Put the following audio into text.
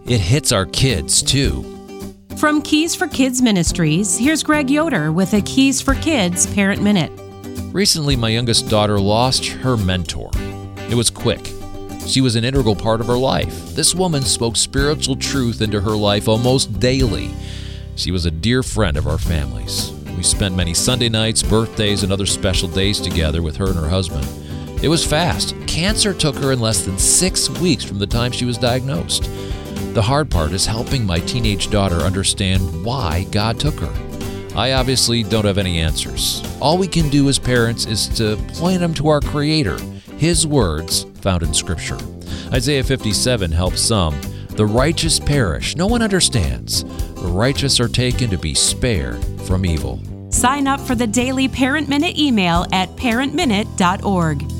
it hits our kids too. From Keys for Kids Ministries, here's Greg Yoder with a Keys for Kids Parent Minute. Recently, my youngest daughter lost her mentor. It was quick. She was an integral part of her life. This woman spoke spiritual truth into her life almost daily. She was a dear friend of our family's. We spent many Sunday nights, birthdays, and other special days together with her and her husband. It was fast. Cancer took her in less than 6 weeks from the time she was diagnosed. The hard part is helping my teenage daughter understand why God took her. I obviously don't have any answers. All we can do as parents is to point them to our Creator, His words found in Scripture. Isaiah 57 helps some. The righteous perish. No one understands. The righteous are taken to be spared from evil. Sign up for the daily Parent Minute email at parentminute.org.